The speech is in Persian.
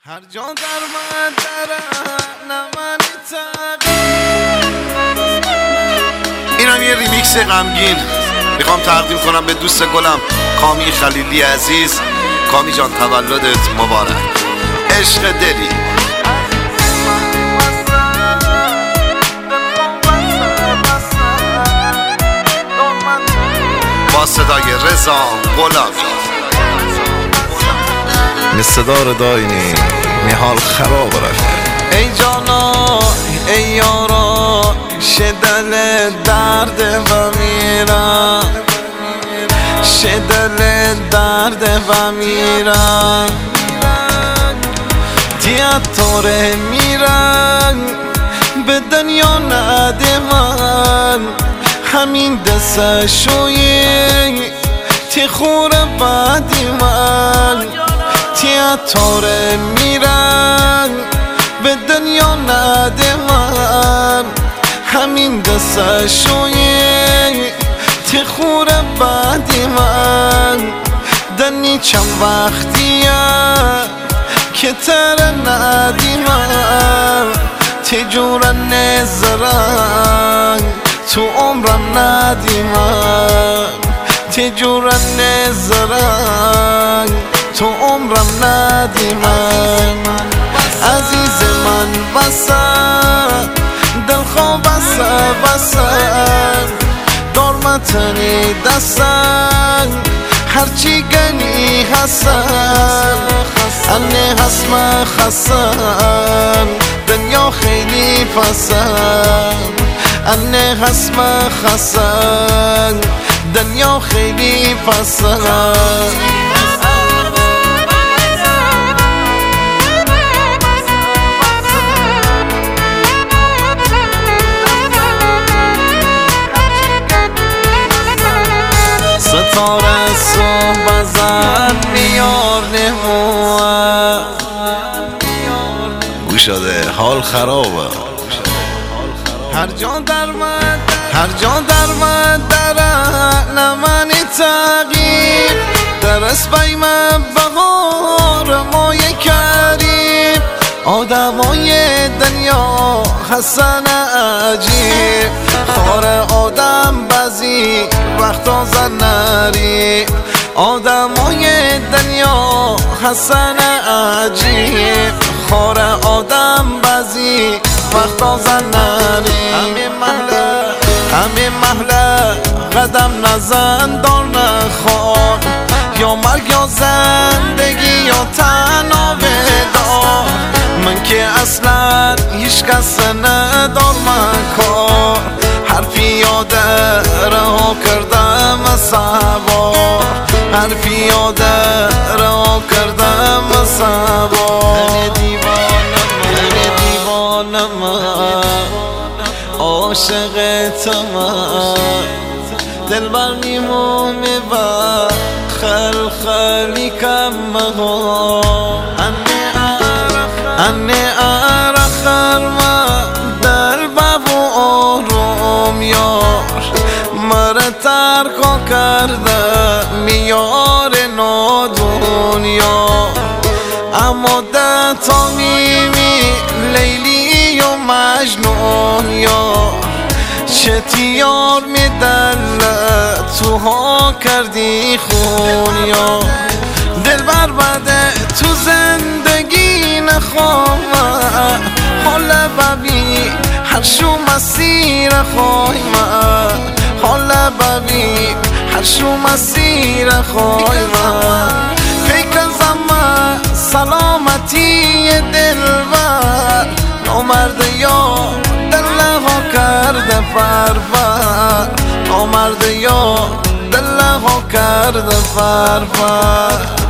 هر جا در من نمانی تغییر. اینم یه ریمیکس غمگین میخوام تقدیم کنم به دوست گلم کامی خلیلی عزیز. کامی جان تولدت مبارک، عشق دلی. با صدای رضا غلامی مستدار داینی میحال خراب رفته. ای جانا ای یارا شدل درد و میرم، شدل درد و میرم. دیاتوره میرم به دنیا نده من، همین دست شوی تی خوره بعدی من. تیاتوره میرن به دنیا نده من، همین دست شوی تی خوره بعدی من. دنی چند وقتیه که تر ندی من، تی جور نزرن تو عمرم ندی من، تی جور نزرن تو عمرم ندی من. عزیز من بسن دلخواه بسن دارمتنی دستن هرچی گنی حسن. انه حسم خسن دنیا خیلی پسند، انه حسم خسن دنیا خیلی پسند. ستاره صبح زد بیار نموه گوشاده حال خرابه. هر جا در من نمانی تغییر. درست بیم بهار مای کریم، آدمای دنیا حسن عجیب. خور آدم بعضی وقتا زن نری، آدمای دنیا حسن عجیب. خور آدم بعضی وقتا زن نری. همین محله قدم نزن دار نخواه، یا مرگ یا زندگی یا تنها بدار. من که اصلا هیچ کس ندار من کار، حرفی یاده رها کردم سوار، حرفی یاده رها کردم سوار. دیوانم عاشقت من، دلبر میمونه و خلخلی کم ها. انه ارخر من دلبر و آروم یار، مره ترکا کرده میار نادونیا. اما ده تا میمی لیلی و مجنون یار، چه تیار میدله تو ها کردی خون یار. دل بر بده تو زندگی نخواه، حالا ببین هر شو مسیر خواه من، حالا ببین هر شو مسیر خواه من. فکر زمان سلامتی دل بر نامرد یار دلها کرده پرور، نامرد یار دلها کرده پرور.